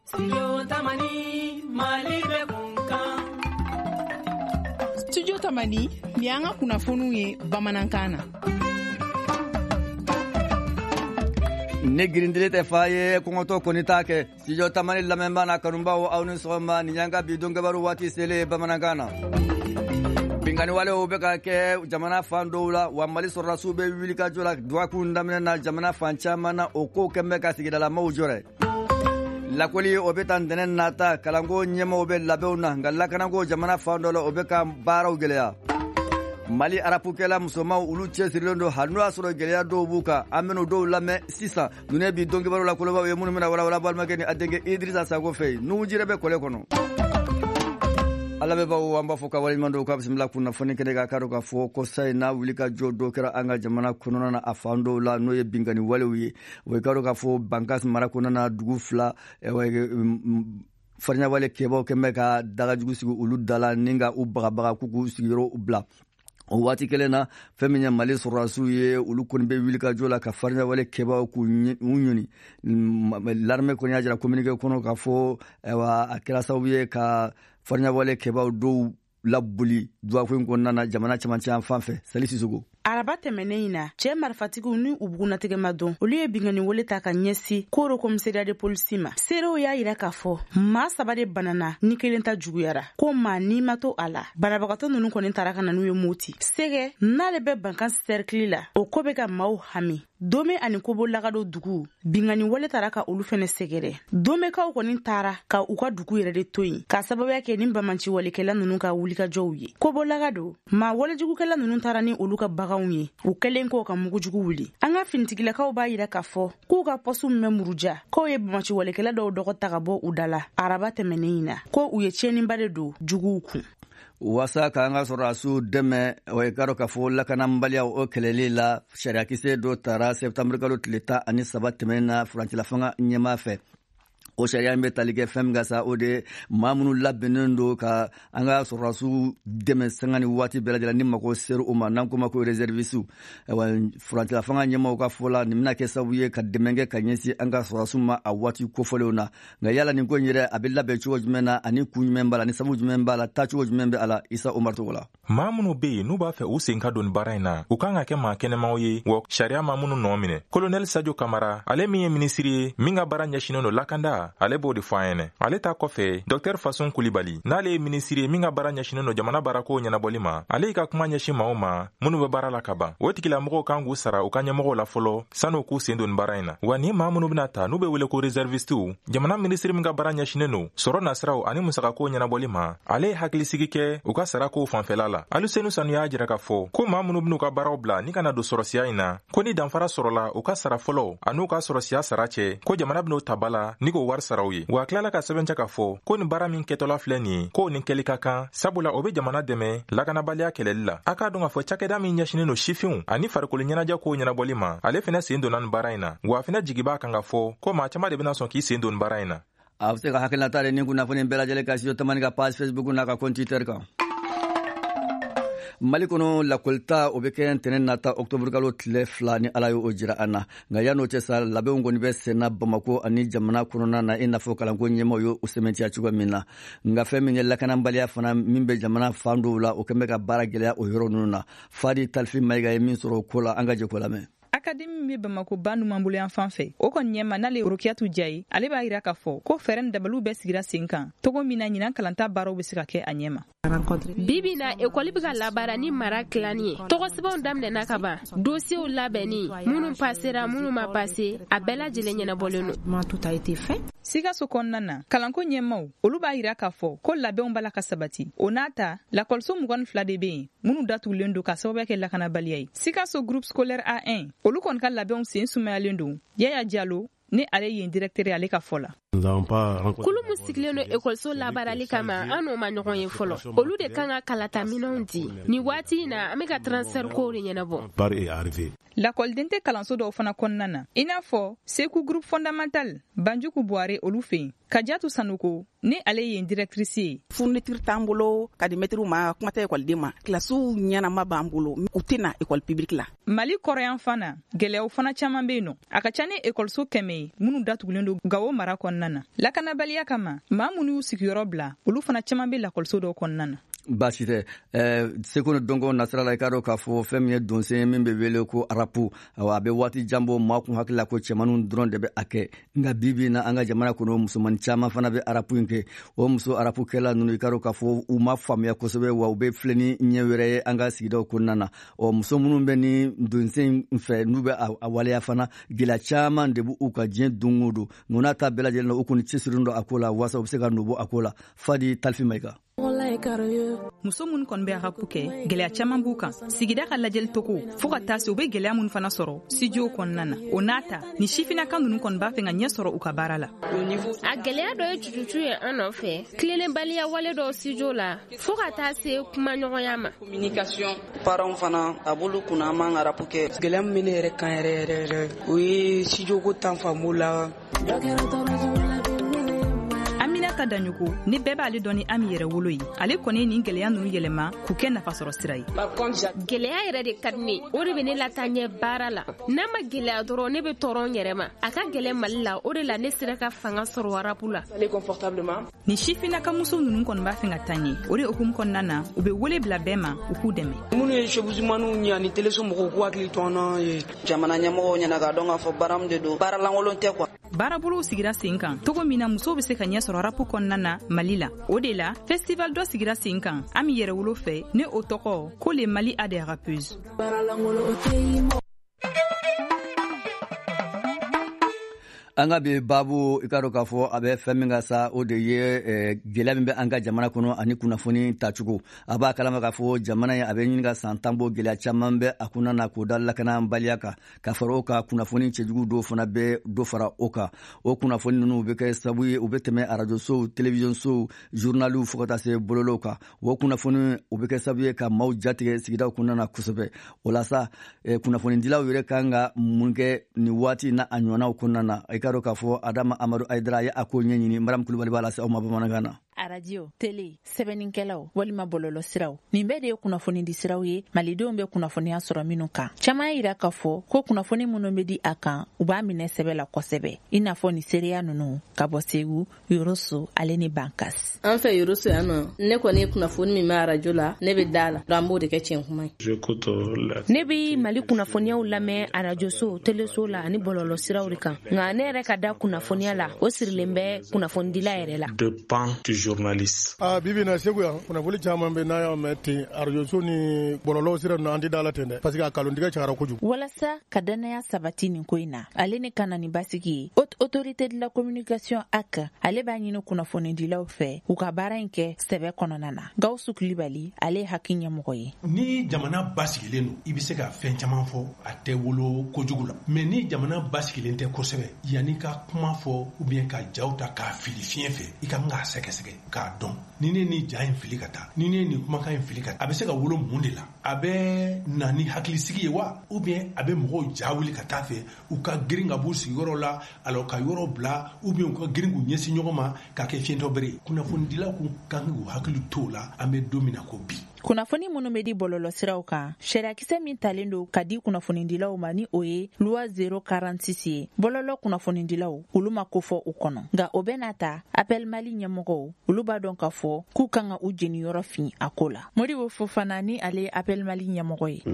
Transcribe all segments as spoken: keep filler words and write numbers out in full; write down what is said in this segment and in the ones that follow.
Studio Tamani Mali be kunkan. Studio Tamani ni an ka kunnafoniw ye bamanankan na. Ne girindile tɛ fa ye kɔngɔtɔ kɔni t'a kɛ Studio Tamani lamɛnbaa n'a kanubaw aw ni sɔgɔma ni y'an ka bi dɔnkɛbaru waati selen bamanankan na. Bingani walew bɛ ka kɛ jamana fan dɔw la wa Mali sɔrɔdasiw bɛ wuli ka jɔ la duwakun daminɛ na jamana fan caman na o kow kɛn bɛ ka sigidalamaw jɔrɛ. Lakoli o bɛ ta ntɛnɛn nata kalanko ɲɛmaaw bɛ labɛnw na nka lakanako jamana fan dɔ la o bɛ ka baaraw gɛlɛya. Mali arapukɛla musomanw olu cɛsirilen don hali n'o y'a sɔrɔ gɛlɛya dɔw b'u kan an bɛn'o dɔw lamɛn sisan ninnu bi dɔnkɛbaru la kolobaw ye minnu bɛna walawala balimakɛ ni a denkɛ Idirisa Sago fɛ n'u jire bɛ kɔlɛ kɔnɔ. Ala bɛbaw an b'a fɔ ka waleɲuman dɔw ka bisimila kunnafoni kɛnɛ ka k'a dɔn k'a fɔ ko sa in n'a wuli ka jɔ dɔ kɛra an ka jamana kɔnɔna na a fan dɔw la n'o ye bingani walew ye o ye k'a dɔn k'a fɔ Bankas mara kɔnɔna na dugu fila fariɲawale kɛbaw kɛn bɛ ka dagajugu sigi olu da la ni ka u bagabaga k'u k'u sigiyɔrɔ bila. O waati kelen na fɛn min ye Mali sɔrɔdasiw ye olu kɔni bɛ wuli ka jɔ la ka fariɲawale kɛbaw k'u ɲini l'armée kɔni y'a jira communiqué kɔnɔ k'a fɔ a kɛra sababu ye ka fariɲawale kɛbaw dɔw laboli duwakun kɔnɔna na jamana cɛmancɛ fan fɛ Sali Sisogo. Araba tɛmɛnen in na cɛ marifatigiw ni u bugunatigɛ ma dɔn olu ye bingani wale ta ka ɲɛsi Koro komisariya de polisi ma. Seerew y'a yira k'a fɔ maa saba de banana ni kelen ta juguyara ko maa ni ma to a la banabagatɔ ninnu kɔni taara ka na n'u ye moti sɛgɛ n'ale bɛ Bankas cercle la o ko bɛ ka maaw hami Dome ani Kobo lagado dugu bingani wale taara ka olu fɛnɛ sɛgɛrɛ Domekaw kɔni taara ka u ka dugu yɛrɛ de to yen ka sababuya kɛ ni bamanci walekɛla ninnu ka wulikajɔw ye. Kobo lagado maa walejugukɛla ninnu taara ni olu ka baganw ye u kɛlen k'o ka mugujugu wuli. An ka finitigilakaw b'a yira k'a fɔ k'u ka pɔsu mɛ muruja k'o ye bamanci walekɛla dɔw dɔgɔ ta ka bɔ u da la araba tɛmɛnen in na ko u ye tiɲɛniba de don juguw kun. Wasa ka an ka sɔrɔdasiw dɛmɛ o ye k'a dɔn k'a fɔ lakanabaliya o kɛlɛli la sariyakisɛ dɔ taara septembre kalo tile tan ani saba tɛmɛnen na furancɛlafanga ɲɛmaa fɛ. O sariya in bɛ tali kɛ fɛn min ka sa o de maa minnu labɛnnen don ka an ka sɔrɔdasiw dɛmɛ sanga ni waati bɛɛ lajɛlen ni mago sera o ma n'an ko ma ko réservistes furancɛlafanga ɲɛmaaw ka fɔ la nin bɛna kɛ sababu ye ka dɛmɛ kɛ ka ɲɛsin an ka sɔrɔdasiw ma a waati kofɔlenw na nka yala nin ko in yɛrɛ a bɛ labɛn cogo jumɛn na ani kun jumɛn b'a la ni sababu jumɛn b'a la taacogo jumɛn bɛ a la Isa Omar Togo la. Maa minnu bɛ yen n'u b'a fɛ u sen ka don baara in na u kan ka kɛ maa kɛnɛmaw ye wa sariya ma minnu nɔ minɛ. Colonel Sadio Kamara ale min ye minisiri ye min ka baara ɲɛsinnen don lakanda ale b'o de fɔ an ɲɛnɛ. Ale ta kɔfɛ Dr Fason Kulibali n'ale ye minisiri ye min ka baara ɲɛsinnen don jamana baarako ɲɛnabɔli ma ale ka kuma ɲɛsin maaw ma minnu bɛ baara la ka ban. O tigilamɔgɔw kan k'u sara u ka ɲɛmɔgɔw la fɔlɔ san'u k'u sen don baara in na. Wa ni maa minnu bɛna ta n'u bɛ wele ko réservistes jamana minisiri min ka baara ɲɛsinnen don sɔrɔ nasiraw ani musakako ɲɛnabɔli ma ale ye hakilisigi kɛ u ka sarako fanfɛla la. Alusenu Sanu y'a jira k'a fɔ ko maa minnu bɛn'u ka baaraw bila ni kana don sɔrɔsiya in na ko ni danfara sɔrɔla u ka sara fɔlɔ an'u ka sɔrɔsiya sara cɛ ko jamana bɛn'o ta ba la ni k'o wari saraw ye. Wa tilala ka sɛbɛncɛ k'a fɔ ko nin baara min kɛtɔla filɛ nin ye ko nin kɛli ka kan sabula o bɛ jamana dɛmɛ lakanabaliya kɛlɛli la. A k'a dɔn k'a fɔ cakɛda min ɲɛsinnen don sifinw ani farikolo ɲɛnajɛ ko ɲɛnabɔli ma ale fɛnɛ sen donna nin baara in na wa fɛnɛ jigibaa kan ka fɔ ko maa caman de bɛna sɔn k'i sen don nin baara in na. A bɛ se ka hakilinata de ni kunnafoni bɛɛ lajɛlen ka Studio Tamani ka page Facebook n'a ka compte Twitter kan. Mali kɔnɔ lakolita o bɛ kɛ ntɛnɛn nata octobre kalo tile fila ni Ala ye o jira an na nka yan'o cɛ sa labɛnw kɔni bɛ senna Bamako ani jamana kɔnɔna na i n'a fɔ kalanko ɲɛmaaw ye o sɛmɛntiya cogo min na nka fɛn min ye lakanabaliya fana min bɛ jamana fan dɔw la o kɛn bɛ ka baara gɛlɛya o yɔrɔ ninnu na. Fadi Talifi Mayiga ye min sɔrɔ o ko la an ka jɛ ko lamɛn. Akademi min bɛ Bamako ba numan bolo yan fan fɛ o kɔni ɲɛma n'ale Rokiyatu Jayi ale b'a yira k'a fɔ ko fɛɛrɛ ni dabaliw bɛ sigira sen kan togo min na ɲinan kalanta baaraw bɛ se ka kɛ a ɲɛma. Bibi na ekɔli bɛ ka labaara ni mara tilani ye tɔgɔsɛbɛnw daminɛna ka ban dosiyew labɛnni minnu pasera minnu ma pase a bɛɛ lajɛlen ɲɛnabɔlen don. Sikaso kɔnɔna na kalanko ɲɛmaaw olu b'a yira k'a fɔ ko labɛnw b'a la ka sabati o n'a ta lakɔliso mugan ni fila de bɛ yen minnu datugulen don ka sababuya kɛ lakanabaliya ye. Sikaso groupe scolaire A un olu kɔni ka labɛnw sen sumayalen don. Yaya Jalo ni ale yen directeur ale ka fɔ la. Kulu mun sigilen don ekɔliso labaarali kama an n'o ma ɲɔgɔn ye fɔlɔ olu de kan ka kalata minɛnw di ni waati in na an bɛ ka transfert kow de ɲɛnabɔ. Lakɔliden tɛ kalanso dɔw fana kɔnɔna na i n'a fɔ Seku groupe fondamental Banjugu Buare olu fɛ yen Kadiatu Sanuko ni ale ye directrice ye. Fourniture t'an bolo ka di maître ma kuma tɛ ekɔliden ma kilasiw ɲɛnama b'an bolo u tɛna ekɔli publique la. Mali kɔrɔyan fana gɛlɛyaw fana caman bɛ yen nɔ a ka ca ni ekɔliso kɛmɛ ye minnu datugulen don Gawo mara kɔnɔna kɔnɔna na lakanabaliya kama maa minnu y'u sigiyɔrɔ bila olu fana caman bɛ lakɔliso dɔw kɔnɔna na. baasi tɛ ɛɛ seko ni dɔnko nasira la i k'a dɔn k'a fɔ fɛn min ye donsen min bɛ wele ko arapu awɔ a bɛ waati jan bɔ maa kun hakili la ko cɛmanninw dɔrɔn de bɛ a kɛ nka bi bi in na an ka jamana kɔnɔ musomannin caman fana bɛ arapu in kɛ o muso arapukɛla ninnu i k'a dɔn k'a fɔ u ma faamuya kosɛbɛ wa u bɛ filɛ ni ɲɛ wɛrɛ ye an ka sigidaw kɔnɔna na ɔ muso minnu bɛ ni donsen fɛ n'u bɛ a waleya fana gɛlɛya caman de b'u ka diɲɛ don o don nka n'a ta bɛɛ lajɛlen na u kɔni cɛsirilen don a ko la walasa u bɛ se ka nɔ bɔ a ko la fadi talifi mayiga. muso minnu kɔni bɛ arapu kɛ gɛlɛya caman b'u kan sigida ka lajɛli togo fɔɔ ka taa se u bɛ gɛlɛya minnu fana sɔrɔ studio kɔnɔna na o n'a ta ni sifinaka ninnu kɔni b'a fɛ ka ɲɛ sɔrɔ u ka baara la. a gɛlɛya dɔ ye cucucu ye an nɔfɛ tilenenbaliya wale dɔw studio la fɔɔ ka taa se kumaɲɔgɔnya ma. communication parents fana a b'olu kunna an man arapu kɛ gɛlɛya min bɛ ne yɛrɛ kan yɛrɛ yɛrɛ yɛrɛ o ye studio ko tan faamu la. Aminata Daɲugo ni bɛɛ b'ale dɔn ni Ami yɛrɛ wolo ye ale kɔni ye nin gɛlɛya ninnu yɛlɛma k'u kɛ nafasɔrɔ sira ye. gɛlɛya yɛrɛ de ka di ne o de bɛ ne lataa ɲɛ baara la n'a ma gɛlɛya dɔrɔn ne bɛ tɔɔrɔ n yɛrɛ ma a ka gɛlɛ Mali la o de la ne sera ka fanga sɔrɔ arapu la. ni sifinaka muso ninnu kɔni b'a fɛ ka taa ɲɛ o de hukumu kɔnɔna na u bɛ wele bila bɛɛ ma u k'u dɛmɛ. minnu ye shebuzimaniw ye ani teleso mɔgɔw k'u hakili to an na ye jamana ɲɛmɔgɔw ɲɛna k'a dɔn k'a fɔ baara min de don baara lankolon tɛ kuwa. baarabolow sigira sen kan togo min na musow bɛ se ka ɲɛ sɔrɔ arapu kɔnɔna na Mali la o de la festival dɔ sigira sen kan Ami yɛrɛ wolo fɛ ne o tɔgɔ ko le Mali a des rappeuses. an ka bi babu i ka dɔn k'a fɔ a bɛ fɛn min ka sa o de ye gɛlɛya min bɛ an ka jamana kɔnɔ ani kunnafoni tacogo a b'a kalama k'a fɔ jamana ye a bɛ ɲini ka san tan bɔ gɛlɛya caman bɛ a kunna na k'o da lakanabaliya kan ka fara o kan kunnafoni cɛjugu dɔw fana bɛ dɔ fara o kan o kunnafoni ninnu bɛ kɛ sabu ye u bɛ tɛmɛ arajosow televiziyɔnsow jurnaliw fo ka taa se bololaw kan o kunnafoni o bɛ kɛ sabu ye ka maaw jatigɛ sigidaw kɔnɔna na kosɛbɛ o la sa kunnafonidilaw yɛrɛ kan ka mun kɛ nin waati n'a a ɲɔgɔnnaw kɔnɔna na i ka dɔn k'a fɔ Adama Amadu Aidara ye a ko ɲɛɲini Maram Kulubali b'a lase aw ma bamanankan na. Radio, télé, sɛbɛnnikɛlaw walima bɔlɔlɔ siraw nin bɛɛ de ye kunnafoni di siraw ye malidenw bɛ kunnafoniya sɔrɔ minnu kan caman yira k'a fɔ ko kunnafoni minnu bɛ di a kan u b'a minɛ sɛbɛ la kosɛbɛ i n'a fɔ ni seereya ninnu ka bɔ Segu Yoroso ale ni Bankas. an fɛ Yoroso yan nɔ ne kɔni ye kunnafoni min bɛ arajo la ne bɛ da la an b'o de kɛ tiɲɛ kuma ye. ne bɛ Mali kunnafoniyaw lamɛn arajoso teleso la ani bɔlɔlɔ siraw de kan nka ne yɛrɛ ka da kunnafoniya la o sirilen bɛ kunnafonidila yɛrɛ la. journaliste. Ah bibi na segu ya kunnafoni caman bɛ n'a y'a mɛn ten arajoso ni bɔlɔlɔw sira ninnu an tɛ da la ten dɛ parce que a kalontigɛ cayara kojugu. walasa ka danaya sabati nin ko in na ale ni kana ni basigi ye haute autorité de la communication A C ale b'a ɲini kunnafonidilaw fɛ u ka baara in kɛ sɛbɛ kɔnɔna na Gawusu Kulibali ale ye hakili ɲɛmɔgɔ ye. ni jamana basigilen don i bɛ se ka fɛn caman fɔ a tɛ wolo kojugu la mais ni jamana basigilen tɛ kosɛbɛ yanni ka kuma fɔ ou bien ka jaw ta k'a fili fiɲɛ fɛ i ka kan k'a sɛgɛsɛgɛ k'a dɔn ni ne ni ja in fili ka taa ni ne ni kumakan in fili ka taa a bɛ se ka wolo mun de la a bɛ na ni hakilisigi ye wa ou bien a bɛ mɔgɔw ja wuli ka taa fɛ u ka girin ka b'u sigiyɔrɔ la alors ka yɔrɔ bila ou bien u ka girin k'u ɲɛsin ɲɔgɔn ma k'a kɛ fiɲɛtɔ bere ye kunnafonidilaw kun kan k'u hakili t'o la an bɛ don min na ko bi. kunnafoni minnu bɛ di bɔlɔlɔ siraw kan sariyakisɛ min talen don ka di kunnafonidilaw ma ni o ye loi zero quarante-six ye bɔlɔlɔ kunnafonidilaw olu ma ko fɔ u kɔnɔ nka o bɛ n'a ta appel Mali ɲɛmɔgɔw olu b'a dɔn k'a fɔ k'u kan ka u jeniyɔrɔ fin a ko la. Modibo Fofana ni ale ye appel Mali ɲɛmɔgɔ ye.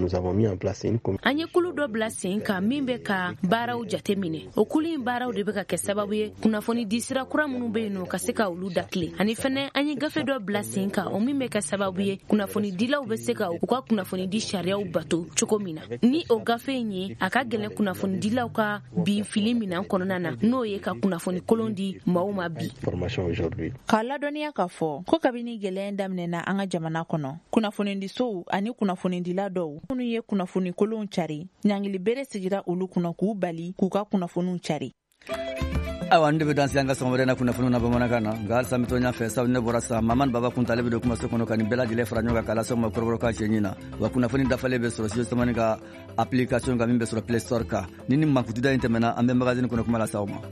an ye kulu dɔ bila sen kan min bɛ ka baaraw jate minɛ o kulu in baaraw de bɛ ka kɛ sababu ye kunnafoni di sira kura minnu bɛ yen nɔ ka se ka olu dakile ani fɛnɛ an ye gafe dɔ bila sen kan o min bɛ kɛ sababu ye kunnafoni dilaw bɛ se ka u ka kunnafoni di sariyaw bato cogo min na ni o gafe in ye a ka gɛlɛn kunnafoni dilaw ka bi fili minan kɔnɔna na n'o ye ka kunnafoni kolon di maaw ma bi. k'a ladɔnniya k'a fɔ ko kabini gɛlɛya daminɛna an ka jamana kɔnɔ kunnafonidisow ani kunnafonidila dɔw minnu ye kunnafoni kolonw cari ɲangili bere sigira olu kunna k'u bali k'u ka kunnafoniw cari. awa n de bɛ dansi an ka sɔgɔmada na kunnafoniw na bamanankan na nka halisa n bɛ to ɲɛfɛ sabu ne bɔra sa Mamani Baba Kunta ale bɛ don kumaso kɔnɔ ka nin bɛɛ lajɛlen fara ɲɔgɔn kan k'a lase aw ma kɔrɔbɔrɔ ka cɛ ɲin na wa kunnafoni dafalen bɛ sɔrɔ studio tamani ka application kan min bɛ sɔrɔ Play Store kan ni ni mankutida in tɛmɛna an bɛ magazine kɔnɔ kuma lase aw ma.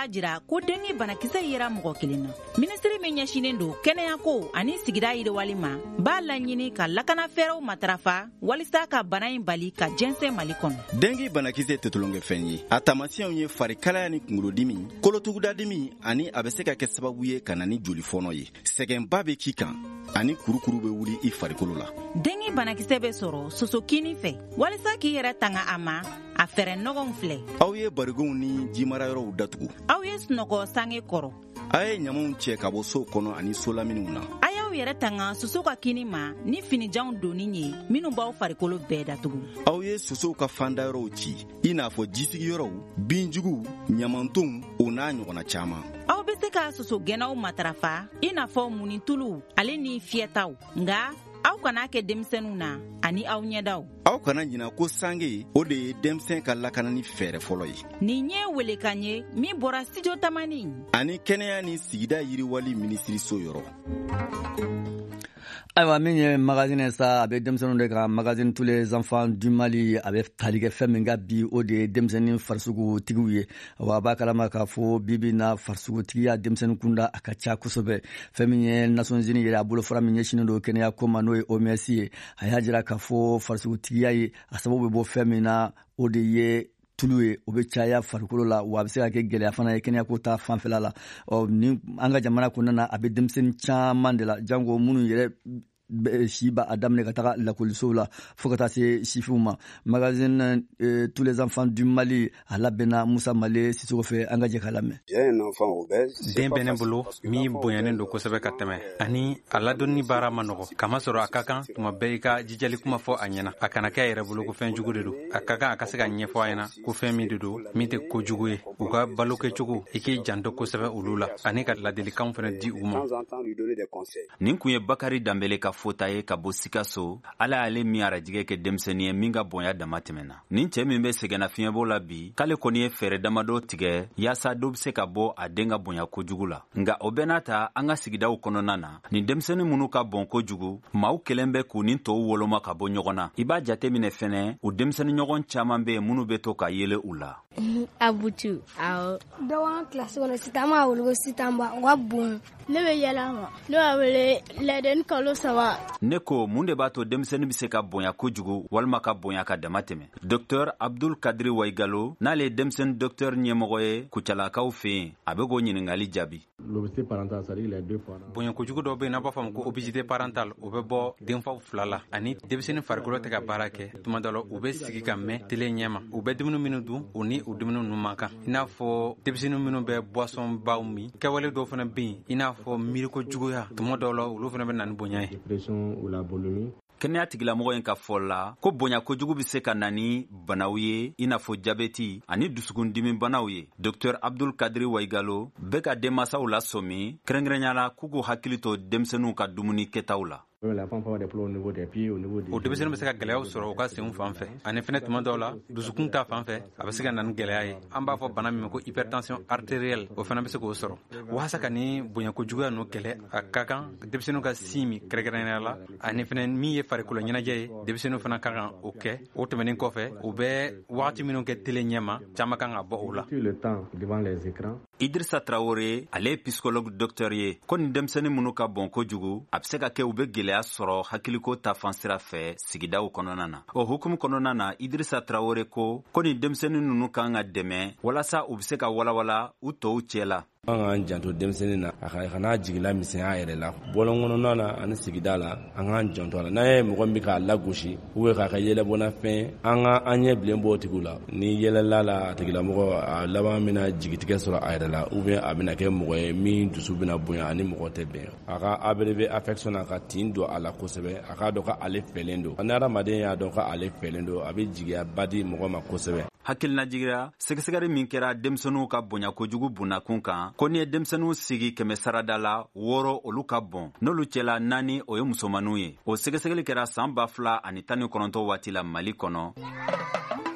b'a jira ko dengi banakisɛ yera mɔgɔ kelen na. Ministiri min ɲɛsinen don kɛnɛya ko ani sigida yiriwali ma b'a laɲini ka lakana fɛɛrɛw matarafa walisa ka bana in bali ka jɛnsɛn Mali kɔnɔ. Dengi banakisɛ tɛ tulonkɛ fɛn ye. A taamasiyɛnw ye farikalaya ni kunkolodimi, kolotugudadimi ani a bɛ se ka kɛ sababu ye ka na ni joli fɔnɔ ye. Sɛgɛnba bɛ k'i kan ani kurukuru bɛ wuli i farikolo la. Dengi banakisɛ bɛ sɔrɔ sosokini fɛ. Walisa k'i yɛrɛ tanga a ma, a fɛɛrɛ nɔgɔw filɛ. Aw ye barigonw ni jimarayɔrɔw datugu. Aw ye sunɔgɔ sange kɔrɔ. A ye ɲamaw cɛ ka bɔ so kɔnɔ ani so laminɛw na. A y'aw yɛrɛ tanga soso ka kini ma ni finijanw donni ye minnu b'aw farikolo bɛɛ datugu. Aw ye sosow ka fandayɔrɔw ci i n'a fɔ jisigiyɔrɔw, binjuguw, ɲamantonw o n'a ɲɔgɔnna caman. Aw bɛ se ka soso gɛnnaw matarafa i n'a fɔ munitulu ale ni fiyɛtaw, nga aw kana kɛ denmisɛnninw na ani aw ɲɛdaw. Aw kana ɲina ko sange o de ye denmisɛn ka lakanani fɛɛrɛ fɔlɔ ye. Nin ye welekan ye min bɔra studio tamani ani kɛnɛya ni sigida yiriwali minisiriso yɔrɔ. Ayiwa min ye magazine sa a bɛ denmisɛnninw de ka magazine tous les enfants du Mali a bɛ tali kɛ fɛn min ka bi o de ye denmisɛnnin farisugutigiw ye wa a b'a kalama k'a fɔ bibi na farisugutigiya denmisɛnnin kunda a ka ca kosɛbɛ fɛn min ye Nations Unies yɛrɛ a bolofara min ɲɛsinnen don kɛnɛya ko ma n'o ye O M S ye a y'a jira k'a fɔ farisugutigiya ye a sababu bɛ bɔ fɛn min na o de ye tulu ye o bɛ caya farikolo la wa a bɛ se ka kɛ gɛlɛya fana ye kɛnɛyako ta fanfɛla la ɔ ni an ka jamana kɔnɔna na a bɛ denmisɛnnin caman de la jango minnu yɛrɛ si b'a daminɛ ka taga lakɔlisow la fo ka taa se sifiw ma magazine euh, tous les enfants du Mali a labɛnna Musa Male Sisoko fɛ an ka jɛ k'a lamɛn. Den bɛ ne bolo min bonyanen don kosɛbɛ ka tɛmɛ ani a ladonni baara ma nɔgɔ kamasɔrɔ a ka kan tuma bɛɛ i ka jijali kuma fɔ a ɲɛna a kana kɛ a yɛrɛ bolo ko fɛn jugu de don a ka kan a ka se ka ɲɛfɔ a ɲɛna ko fɛn min de don min tɛ kojugu ye u ka balo kɛcogo i k'i janto kosɛbɛ olu la ani ka ladilikanw fana di u ma. Nin kun ye Bakari Dambele ka fota ye ka bɔ Sikaso ala ale min arajigɛ kɛ denmisɛnnin ye min ka bonya dama tɛmɛna. Nin cɛ min bɛ sɛgɛnna fiɲɛbɔ la bi k'ale kɔni ye fɛɛrɛ damadɔ tigɛ yaasa dɔ bɛ se ka bɔ a den ka bonya kojugu la. Nga o bɛɛ n'a ta an ka sigidaw kɔnɔna na nin denmisɛnnin minnu ka bon kojugu maaw kelen bɛ k'u ni tɔw woloma ka bɔ ɲɔgɔn na. I b'a jate minɛ fɛnɛ u denmisɛnnin ɲɔgɔn caman bɛ yen minnu bɛ to ka yele u la. Abutu awɔ dɔgɔ kilasi kɔnɔ sitan ma wolo ko sitan ba wa bon ne bɛ yɛlɛ ma ne b'a wele lɛdɛni kalo saba. Ne ko mun de b'a to denmisɛnnin bɛ se ka bonya kojugu walima ka bonya ka dama tɛmɛ. Docteur Abdul Kadri Waigalo n'ale ye denmisɛnnin docteur ɲɛmɔgɔ ye Kucalakaw fɛ yen a bɛ k'o ɲininkali jaabi. Bonya kojugu dɔw bɛ yen n'a b'a fɔ a ma ko obésité parentale o bɛ bɔ denfaw fila la ani denmisɛnnin farikolo tɛ ka baara kɛ tuma dɔ la u bɛ sigi ka mɛn tele ɲɛma u bɛ dumuni minnu dun u ni u dumuni ninnu man kan i n'a fɔ denmisɛnnin minnu bɛ boisson baw min kɛwale dɔw fana bɛ yen i n'a fɔ miiriko juguya tuma dɔw la olu fana bɛ na ni bonya ye. Kɛnɛya tigilamɔgɔ in ka fɔ la ko bonya kojugu bɛ se ka na ni banaw ye i n'a fɔ jabɛti ani dusukundimi banaw ye. Docteur Abdul Kadri Waigalo bɛ ka denmansaw lasɔmi kɛrɛnkɛrɛnyala k'u k'u hakili to denmisɛnninw ka dumuni kɛtaw la. O denmisɛnnin bɛ se ka gɛlɛyaw sɔrɔ u ka senw fan fɛ ani fɛnɛ tuma dɔw la dusukun ta fan fɛ a bɛ se ka na ni gɛlɛya ye an b'a fɔ bana min ma ko hypertension artérielle o fana bɛ se k'o sɔrɔ walasa ka ni bonya kojuguya n'o kɛlɛ a ka kan denmisɛnninw ka sin min kɛrɛnkɛrɛnnenya la ani fɛnɛ min ye farikolo ɲɛnajɛ ye denmisɛnninw fana ka kan o kɛ o tɛmɛnen kɔfɛ u bɛ wagati minnu kɛ tele ɲɛma caman kan ka bɔ o la. Idrissa Traoré ale ye psychologue docteur ye ko nin denmisɛnnin minnu ka bon kojugu a bɛ se ka kɛ u bɛ gɛlɛya sɔrɔ hakiliko ta fansira fɛ sigidaw kɔnɔna na. O hukumu kɔnɔna na Idrissa Traoré ko ko nin denmisɛnnin ninnu kan ka dɛmɛ walasa u bɛ se ka walawala u tɔw cɛ la. An k'an janto denmisɛnnin na a kana jigila misɛnya yɛrɛ la bɔlɔn kɔnɔna na ani sigida la an k'an janto a la n'an ye mɔgɔ min k'a lagosi ou k'a ka yɛlɛbɔna fɛn an ka an ɲɛ bilen bɔ o tigiw la ni yɛlɛla la a tigilamɔgɔ a laban bɛna jigitigɛ sɔrɔ a yɛrɛ la ou bien a bɛna kɛ mɔgɔ ye min dusu bɛna bonya ani mɔgɔ tɛ bɛn a ka A B V affection na ka tin don a la kosɛbɛ a k'a dɔn ko ale fɛlen don ni adamaden y'a dɔn ko ale fɛlen don a bɛ jigiyaba di mɔgɔ ma kosɛbɛ. Hakilinajigira sɛgɛsɛgɛli min kɛra denmisɛnninw ka bonya kojugu bunakun kan ko ni ye denmisɛnninw sigi kɛmɛ sarada la wɔɔrɔ olu ka bon n'olu cɛla naani o ye musomaninw ye o sɛgɛsɛgɛli kɛra san ba fila ani tan ni kɔnɔntɔn waati la Mali kɔnɔ.